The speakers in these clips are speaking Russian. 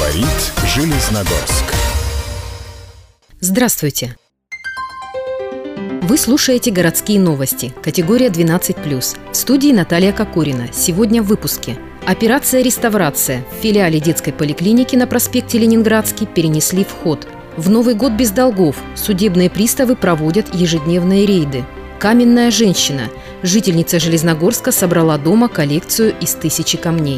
Говорит Железногорск. Здравствуйте! Вы слушаете «Городские новости», категория 12+. В студии Наталья Кокорина. Сегодня в выпуске. Операция «Реставрация». В филиале детской поликлиники на проспекте Ленинградский перенесли вход. В Новый год без долгов. Судебные приставы проводят ежедневные рейды. Каменная женщина. Жительница Железногорска собрала дома коллекцию из 1000 камней.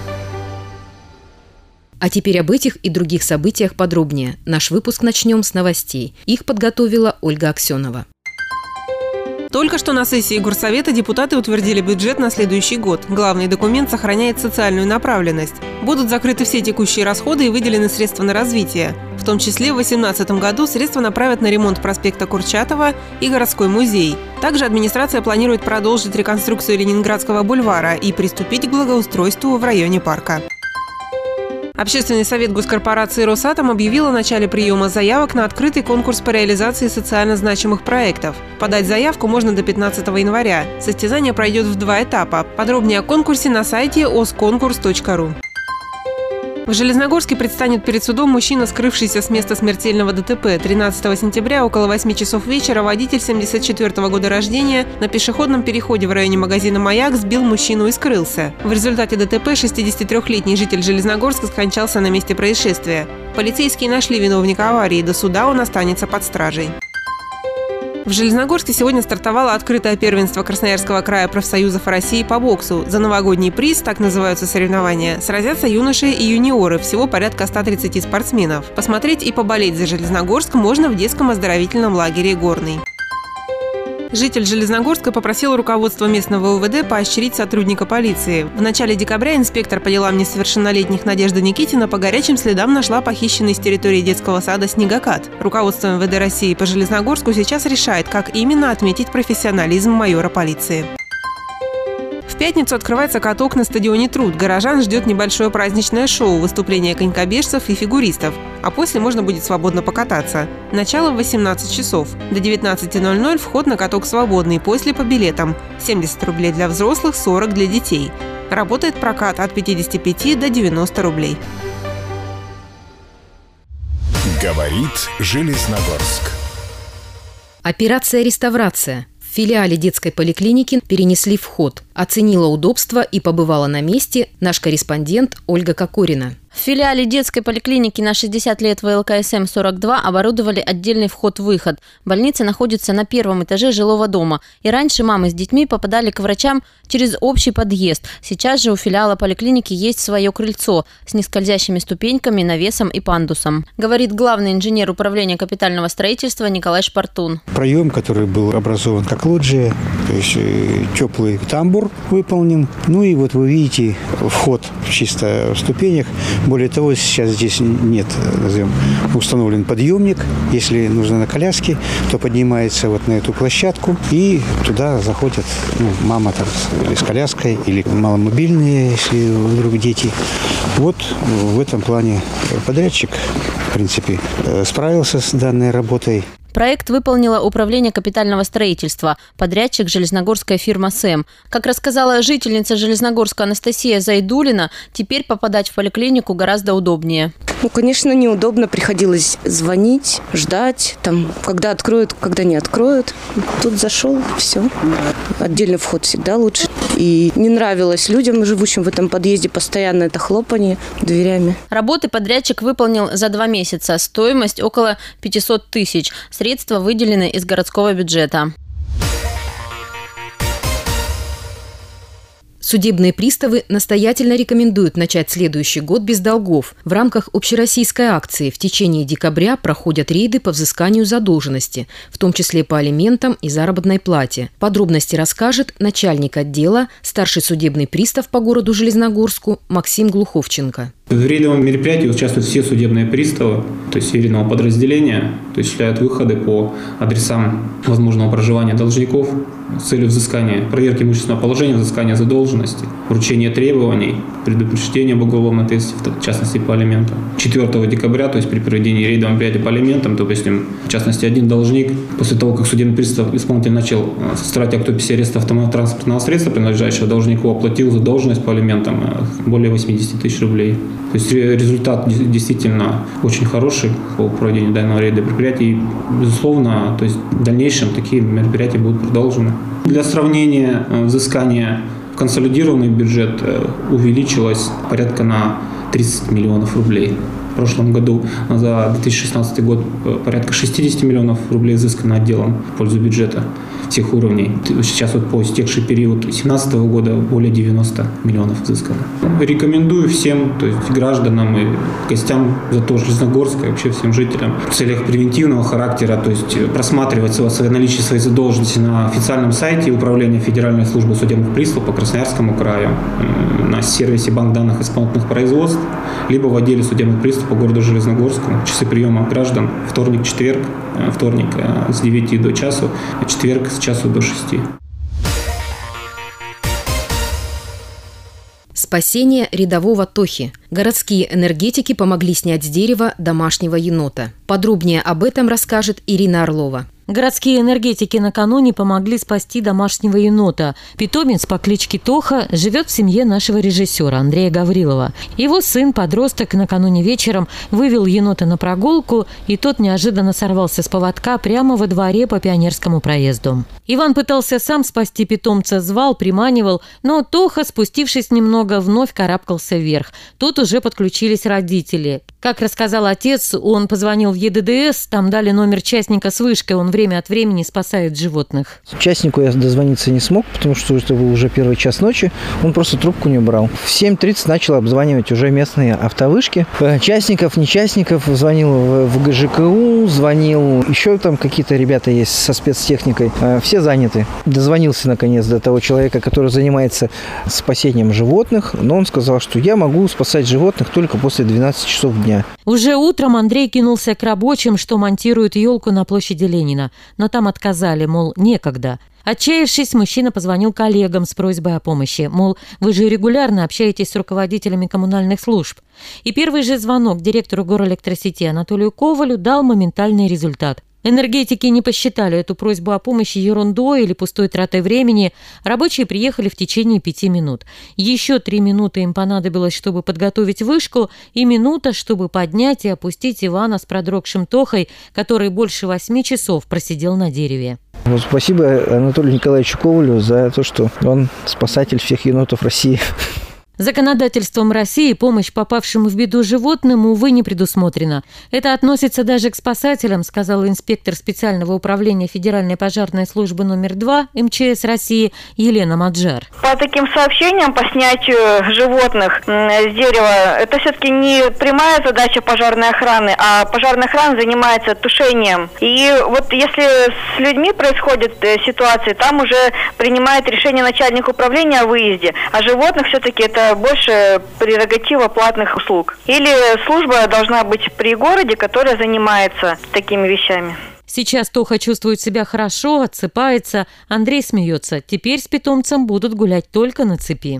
А теперь об этих и других событиях подробнее. Наш выпуск начнем с новостей. Их подготовила Ольга Аксенова. Только что на сессии Горсовета депутаты утвердили бюджет на следующий год. Главный документ сохраняет социальную направленность. Будут закрыты все текущие расходы и выделены средства на развитие. В том числе в 2018 году средства направят на ремонт проспекта Курчатова и городской музей. Также администрация планирует продолжить реконструкцию Ленинградского бульвара и приступить к благоустройству в районе парка. Общественный совет госкорпорации «Росатом» объявил о начале приема заявок на открытый конкурс по реализации социально значимых проектов. Подать заявку можно до 15 января. Состязание пройдет в 2 этапа. Подробнее о конкурсе на сайте oskonkurs.ru. В Железногорске предстанет перед судом мужчина, скрывшийся с места смертельного ДТП. 13 сентября около 8 часов вечера водитель 1974 года рождения на пешеходном переходе в районе магазина «Маяк» сбил мужчину и скрылся. В результате ДТП 63-летний житель Железногорска скончался на месте происшествия. Полицейские нашли виновника аварии. До суда он останется под стражей. В Железногорске сегодня стартовало открытое первенство Красноярского края профсоюзов России по боксу. За новогодний приз, так называются соревнования, сразятся юноши и юниоры, всего порядка 130 спортсменов. Посмотреть и поболеть за Железногорск можно в детском оздоровительном лагере «Горный». Житель Железногорска попросил руководство местного УВД поощрить сотрудника полиции. В начале декабря инспектор по делам несовершеннолетних Надежда Никитина по горячим следам нашла похищенный с территории детского сада снегокат. Руководство МВД России по Железногорску сейчас решает, как именно отметить профессионализм майора полиции. В пятницу открывается каток на стадионе «Труд». Горожан ждет небольшое праздничное шоу, выступления конькобежцев и фигуристов. А после можно будет свободно покататься. Начало в 18 часов. До 19:00 вход на каток свободный, после по билетам. 70 рублей для взрослых, 40 для детей. Работает прокат от 55 до 90 рублей. Говорит Железногорск. Операция «Реставрация». В филиале детской поликлиники перенесли вход. Оценила удобство и побывала на месте наш корреспондент Ольга Кокорина. В филиале детской поликлиники на 60 лет ВЛКСМ-42 оборудовали отдельный вход-выход. Больница находится на 1-м этаже жилого дома. И раньше мамы с детьми попадали к врачам через общий подъезд. Сейчас же у филиала поликлиники есть свое крыльцо с нескользящими ступеньками, навесом и пандусом. Говорит главный инженер управления капитального строительства Николай Шпартун. Проем, который был образован как лоджия, то есть теплый тамбур выполнен. Ну и вот вы видите вход чисто в ступенях. Более того, сейчас здесь нет, установлен подъемник. Если нужно на коляске, то поднимается вот на эту площадку, и туда заходят мама там, или с коляской, или маломобильные, если вдруг дети. Вот в этом плане подрядчик, в принципе, справился с данной работой. Проект выполнило Управление капитального строительства, подрядчик железногорская фирма «СЭМ». Как рассказала жительница Железногорска Анастасия Зайдулина, теперь попадать в поликлинику гораздо удобнее. Конечно, неудобно. Приходилось звонить, ждать, когда откроют, когда не откроют. Тут зашел, все. Отдельный вход всегда лучше. И не нравилось людям, живущим в этом подъезде, постоянно это хлопанье дверями. Работы подрядчик выполнил за 2 месяца. Стоимость около 500 тысяч. Средства выделены из городского бюджета. Судебные приставы настоятельно рекомендуют начать следующий год без долгов. В рамках общероссийской акции в течение декабря проходят рейды по взысканию задолженности, в том числе по алиментам и заработной плате. Подробности расскажет начальник отдела, старший судебный пристав по городу Железногорску Максим Глуховченко. В рейдовом мероприятии участвуют все судебные приставы, то есть веренного подразделения, то есть осуществляют выходы по адресам возможного проживания должников с целью взыскания, проверки имущественного положения, взыскания задолженности, задолженности, вручение требований, предупреждение об уголовной ответственности, в частности по алиментам. 4 декабря, то есть при проведении рейда мероприятий по алиментам, допустим, в частности, один должник, после того, как судебный пристав исполнитель начал составлять акт описи ареста автотранспортного средства, принадлежащего должнику, оплатил задолженность по алиментам более 80 тысяч рублей. То есть результат действительно очень хороший по проведению данного рейда мероприятий. И, безусловно, то есть в дальнейшем такие мероприятия будут продолжены. Для сравнения, взыскание в консолидированный бюджет увеличилось порядка на 30 миллионов рублей. В прошлом году за 2016 год порядка 60 миллионов рублей взыскано отделом в пользу бюджета всех уровней. Сейчас вот по истекший период 2017 года более 90 миллионов взыскано. Рекомендую всем, то есть гражданам и гостям Железногорска и вообще всем жителям в целях превентивного характера, то есть просматривать наличие своей задолженности на официальном сайте Управления Федеральной службы судебных приставов по Красноярскому краю, на сервисе банк данных исполнительных производств, либо в отделе судебных приставов по городу Железногорску. Часы приема граждан вторник-четверг, вторник с 9 до часу, а четверг с часу до 6. Спасение рядового Тохи. Городские энергетики помогли снять с дерева домашнего енота. Подробнее об этом расскажет Ирина Орлова. Городские энергетики накануне помогли спасти домашнего енота. Питомец по кличке Тоха живет в семье нашего режиссера Андрея Гаврилова. Его сын-подросток накануне вечером вывел енота на прогулку, и тот неожиданно сорвался с поводка прямо во дворе по Пионерскому проезду. Иван пытался сам спасти питомца, звал, приманивал, но Тоха, спустившись немного, вновь карабкался вверх. Тут уже подключились родители. Как рассказал отец, он позвонил в ЕДДС, там дали номер частника с вышкой, он время от времени спасает животных. Частнику я дозвониться не смог, потому что это был уже 1 час ночи, он просто трубку не брал. В 7:30 начал обзванивать уже местные автовышки. Частников, не частников, звонил в ГЖКУ, звонил, еще там какие-то ребята есть со спецтехникой. Все заняты. Дозвонился наконец до того человека, который занимается спасением животных, но он сказал, что я могу спасать животных только после 12 часов дня. Уже утром Андрей кинулся к рабочим, что монтируют елку на площади Ленина. Но там отказали, мол, некогда. Отчаявшись, мужчина позвонил коллегам с просьбой о помощи. Мол, вы же регулярно общаетесь с руководителями коммунальных служб. И первый же звонок директору горэлектросети Анатолию Ковалю дал моментальный результат. Энергетики не посчитали эту просьбу о помощи ерундой или пустой тратой времени. Рабочие приехали в течение 5 минут. Еще 3 минуты им понадобилось, чтобы подготовить вышку, и минута, чтобы поднять и опустить Ивана с продрогшим Тохой, который больше 8 часов просидел на дереве. Спасибо Анатолию Николаевичу Ковалю за то, что он спасатель всех енотов России. Законодательством России помощь попавшим в беду животным, увы, не предусмотрена. Это относится даже к спасателям, сказал инспектор специального управления Федеральной пожарной службы номер 2 МЧС России Елена Маджар. По таким сообщениям, по снятию животных с дерева, это все-таки не прямая задача пожарной охраны, а пожарная охрана занимается тушением. И вот если с людьми происходят ситуации, там уже принимает решение начальник управления о выезде, а животных все-таки это больше прерогатива платных услуг. Или служба должна быть при городе, которая занимается такими вещами. Сейчас Тоха чувствует себя хорошо, отсыпается. Андрей смеется. Теперь с питомцем будут гулять только на цепи.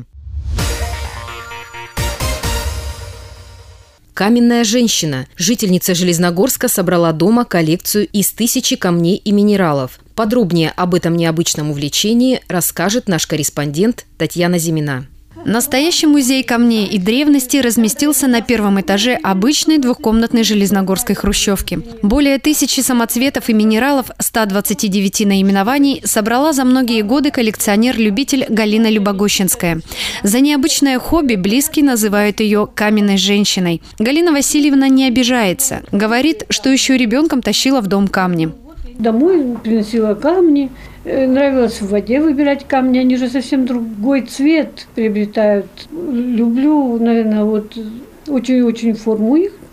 Каменная женщина. Жительница Железногорска собрала дома коллекцию из 1000 камней и минералов. Подробнее об этом необычном увлечении расскажет наш корреспондент Татьяна Зимина. Настоящий музей камней и древности разместился на 1-м этаже обычной двухкомнатной железногорской хрущевки. Более 1000 самоцветов и минералов, 129 наименований собрала за многие годы коллекционер-любитель Галина Любогощенская. За необычное хобби близкие называют ее «каменной женщиной». Галина Васильевна не обижается. Говорит, что еще ребенком тащила в дом камни. Домой приносила камни. Нравилось в воде выбирать камни, они же совсем другой цвет приобретают. Люблю, наверное, вот очень-очень форму их,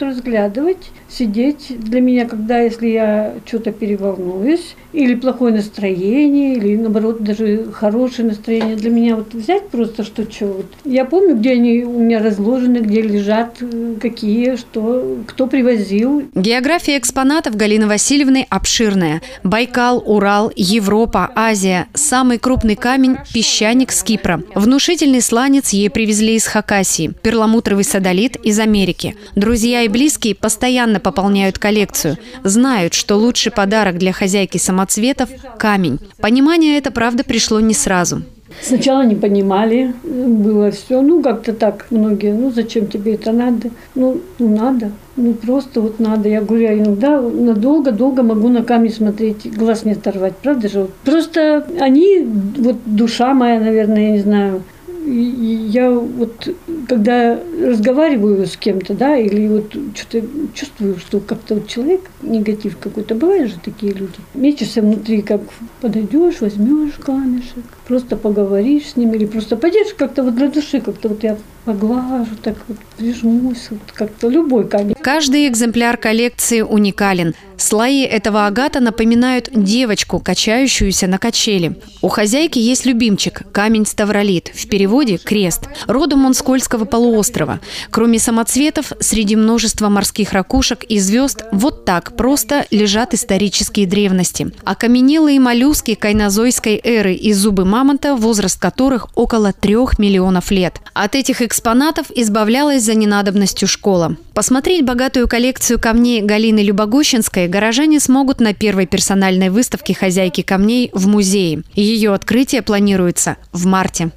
вот разглядывать, сидеть. Для меня, когда, если я что-то переволнуюсь, или плохое настроение, или наоборот даже хорошее настроение, для меня вот взять просто что-то. Вот. Я помню, где они у меня разложены, где лежат, какие, что, кто привозил. География экспонатов Галины Васильевны обширная. Байкал, Урал, Европа, Азия. Самый крупный камень – песчаник с Кипра. Внушительный сланец ей привезли из Хакасии. Перламутровый содолит из Америки. Друзья и близкие постоянно пополняют коллекцию. Знают, что лучший подарок для хозяйки самоцветов – камень. Понимание это, правда, пришло не сразу. Сначала не понимали, было все, как-то так многие, зачем тебе это надо? Надо, просто вот надо. Я говорю, я иногда надолго-долго могу на камни смотреть, глаз не оторвать, правда же? Просто они, душа моя, наверное, я не знаю. И я когда разговариваю с кем-то, или что-то чувствую, что как-то человек, негатив какой-то, бывают же такие люди. Мечешься внутри, как подойдешь, возьмешь камешек, просто поговоришь с ним, или просто пойдешь как-то для души, как-то я поглажу, так прижмусь, как-то любой камень. Каждый экземпляр коллекции уникален. Слои этого агата напоминают девочку, качающуюся на качели. У хозяйки есть любимчик – камень ставролит, в переводе – крест. Родом он с Кольского полуострова. Кроме самоцветов, среди множества морских ракушек и звезд вот так просто лежат исторические древности. Окаменелые моллюски кайнозойской эры и зубы мамонта, возраст которых около 3 миллионов лет. От этих экспонатов избавлялась за ненадобностью школа. Посмотреть богатую коллекцию камней Галины Любогущинской горожане смогут на первой персональной выставке хозяйки камней в музее. Ее открытие планируется в марте.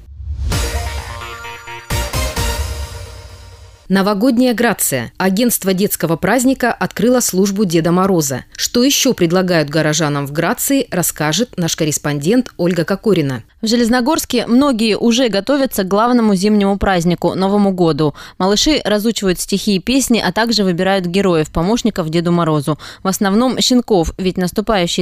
Новогодняя Грация. Агентство детского праздника открыло службу Деда Мороза. Что еще предлагают горожанам в Грации, расскажет наш корреспондент Ольга Кокорина. В Железногорске многие уже готовятся к главному зимнему празднику – Новому году. Малыши разучивают стихи и песни, а также выбирают героев, помощников Деду Морозу. В основном щенков, ведь наступающий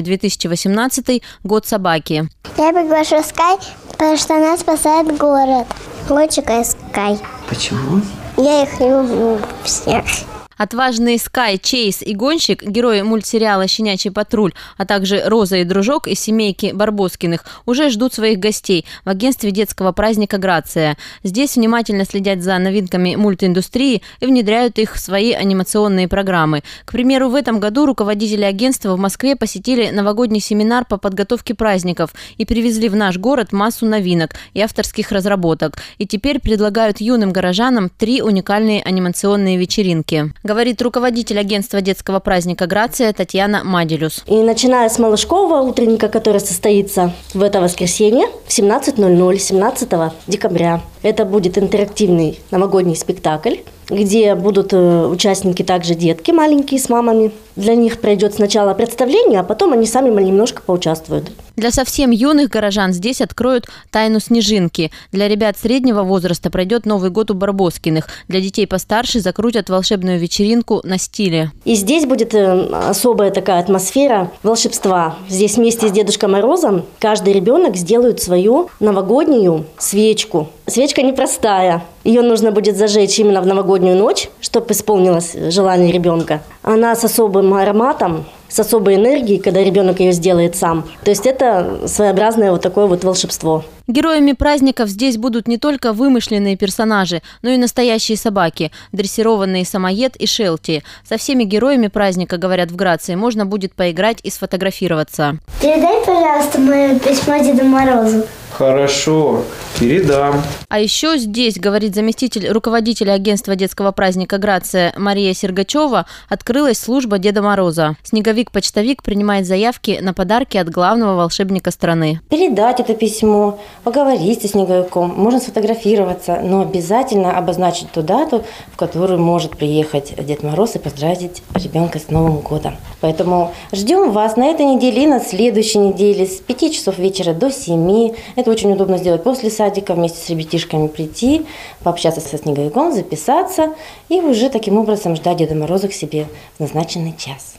2018 – год собаки. Я приглашу Скай, потому что она спасает город. Лучика Скай. Почему? Я их люблю всех. Отважные Скай, Чейз и Гонщик, герои мультсериала «Щенячий патруль», а также Роза и Дружок из семейки Барбоскиных, уже ждут своих гостей в агентстве детского праздника «Грация». Здесь внимательно следят за новинками мультииндустрии и внедряют их в свои анимационные программы. К примеру, в этом году руководители агентства в Москве посетили новогодний семинар по подготовке праздников и привезли в наш город массу новинок и авторских разработок. И теперь предлагают юным горожанам 3 уникальные анимационные вечеринки. Говорит руководитель агентства детского праздника «Грация» Татьяна Маделюс. И начиная с малышкового утренника, который состоится в это воскресенье в 17:00, 17 декабря. Это будет интерактивный новогодний спектакль, где будут участники также детки маленькие с мамами. Для них пройдет сначала представление, а потом они сами немножко поучаствуют. Для совсем юных горожан здесь откроют тайну снежинки. Для ребят среднего возраста пройдет Новый год у Барбоскиных. Для детей постарше закрутят волшебную вечеринку на стиле. И здесь будет особая такая атмосфера волшебства. Здесь вместе с Дедушкой Морозом каждый ребенок сделает свою новогоднюю свечку. Свечка непростая. Ее нужно будет зажечь именно в новогоднюю ночь, чтобы исполнилось желание ребенка. Она с особым ароматом, с особой энергией, когда ребенок ее сделает сам. То есть это своеобразное такое волшебство. Героями праздников здесь будут не только вымышленные персонажи, но и настоящие собаки, дрессированные Самоед и Шелти. Со всеми героями праздника, говорят в Грации, можно будет поиграть и сфотографироваться. Передай, пожалуйста, мое письмо Деду Морозу. Хорошо, передам. А еще здесь, говорит заместитель руководителя агентства детского праздника «Грация» Мария Сергачева, открылась служба Деда Мороза. Снеговик-почтовик принимает заявки на подарки от главного волшебника страны. Передать это письмо, поговорить со снеговиком, можно сфотографироваться, но обязательно обозначить ту дату, в которую может приехать Дед Мороз и поздравить ребенка с Новым годом. Поэтому ждем вас на этой неделе и на следующей неделе с 5 часов вечера до 7. Это очень удобно сделать после садика, вместе с ребятишками прийти, пообщаться со снеговиком, записаться и уже таким образом ждать Деда Мороза к себе в назначенный час.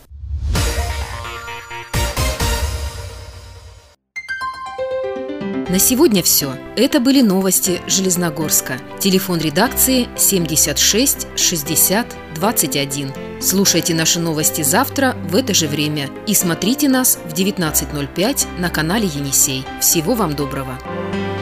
На сегодня все. Это были новости Железногорска. Телефон редакции 76 60 21. Слушайте наши новости завтра в это же время и смотрите нас в 19:05 на канале Енисей. Всего вам доброго!